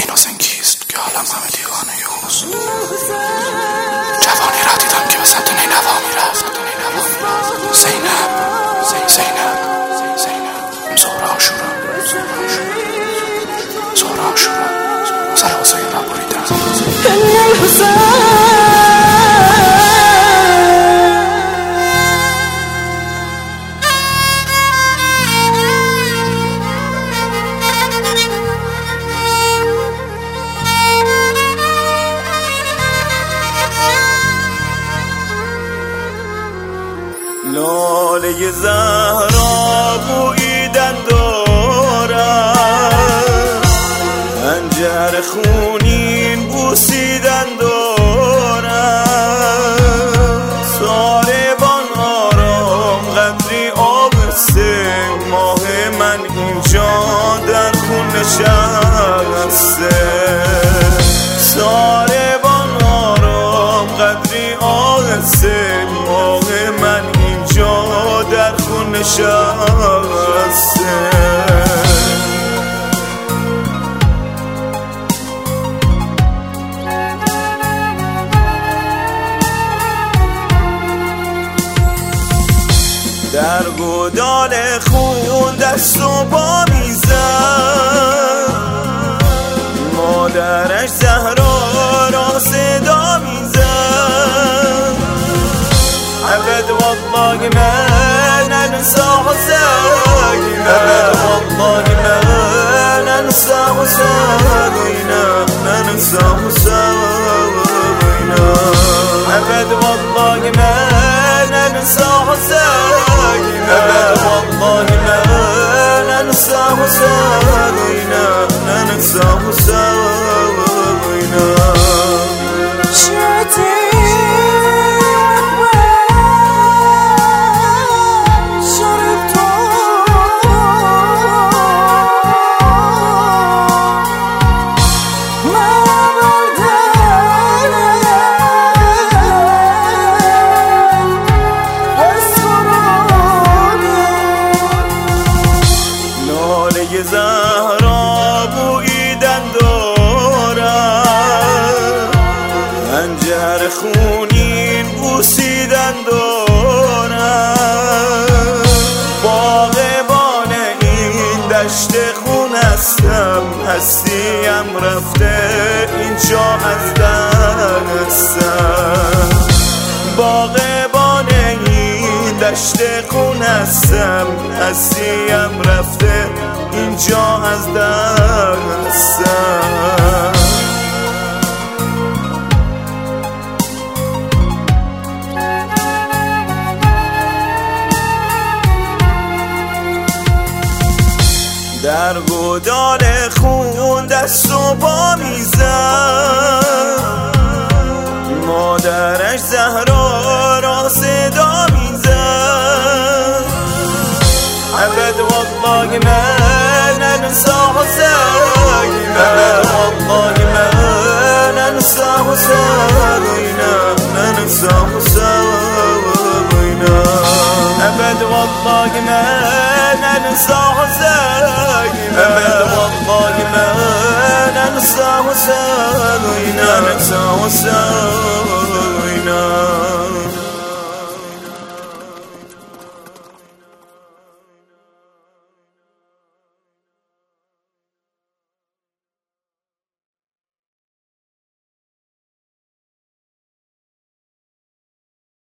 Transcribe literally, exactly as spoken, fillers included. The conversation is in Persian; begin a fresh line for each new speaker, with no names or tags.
میشناسین کیست که حالم همه دیوانه یوز. جوانی را دیدم که به سمت نینوا میرفت. زینب زینب زینب زهره آشورا زهره آشورا سر حسین را بریدم.
لاله زهرا بوییدن دارد، خنجر خونین بوسیدن دارد. ساربان آرام قدری آب سه ماه من اینجا در خون نشسته. ساربان آرام قدری آب سه ماه من در خون نشسته. در گودال خون دست و پا میزد، مادرش زهرا را صدا میزد. ابد والله من ننسى حسين، أبد والله ما ننسى حسين، ننسى حسين. أبد والله ما ننسى حسين، أبد والله ما ننسى حسين، ننسى حسين. زهرا بوییدن دارد، خنجر خونین بوسیدن دارد. باغبان این دشت خون هستم، هستیم رفته اینجا از دستم. باغبان این دشت خون هستم، هستیم رفته اینجا از دستم. در گودال خون دست و پا میزد، مادرش زهرا را صدا میزد. ابد والله ما ننسى حسين، أبد والله ما ننسى حسين، ننسى حسين. أبد والله ما ننسى حسين، أبد والله ما ننسى حسين، ننسى حسين.